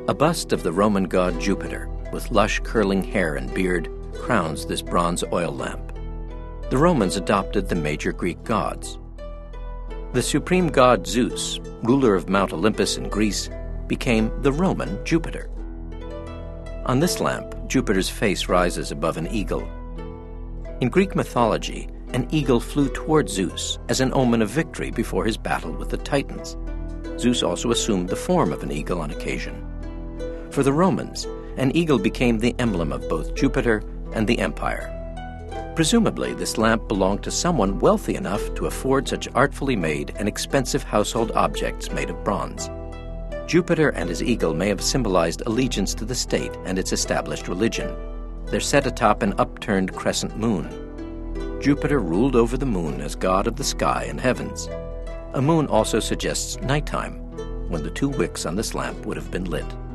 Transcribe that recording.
A bust of the Roman god Jupiter, with lush curling hair and beard, crowns this bronze oil lamp. The Romans adopted the major Greek gods. The supreme god Zeus, ruler of Mount Olympus in Greece, became the Roman Jupiter. On this lamp, Jupiter's face rises above an eagle. In Greek mythology, an eagle flew toward Zeus as an omen of victory before his battle with the Titans. Zeus also assumed the form of an eagle on occasion. For the Romans, an eagle became the emblem of both Jupiter and the empire. Presumably, this lamp belonged to someone wealthy enough to afford such artfully made and expensive household objects made of bronze. Jupiter and his eagle may have symbolized allegiance to the state and its established religion. They're set atop an upturned crescent moon. Jupiter ruled over the moon as god of the sky and heavens. A moon also suggests nighttime, when the two wicks on this lamp would have been lit.